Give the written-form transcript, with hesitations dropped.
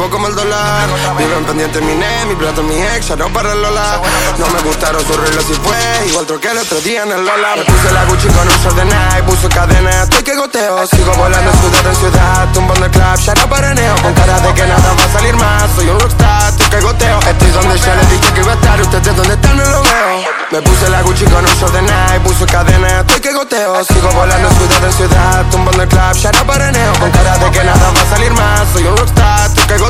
subo como el dólar. Viven pendiente mi name, mi plato, mi ex, ya no para el Lola. No me gustaron sus relojes y fue igual troqué el otro día en el Lola. Me puse la Gucci con un short de Nike, puso cadena, estoy que goteo. Sigo volando ciudad en ciudad, tumbando el club, ya no paraneo. Con cara de que nada va a salir más, soy un rockstar, estoy que goteo. Estoy donde ya les dije que iba a estar, ustedes donde están no lo veo. Me puse la Gucci con un short de Nike, puso cadena, estoy que goteo. Sigo volando ciudad en ciudad, tumbando el club, ya no paraneo. Con cara de que nada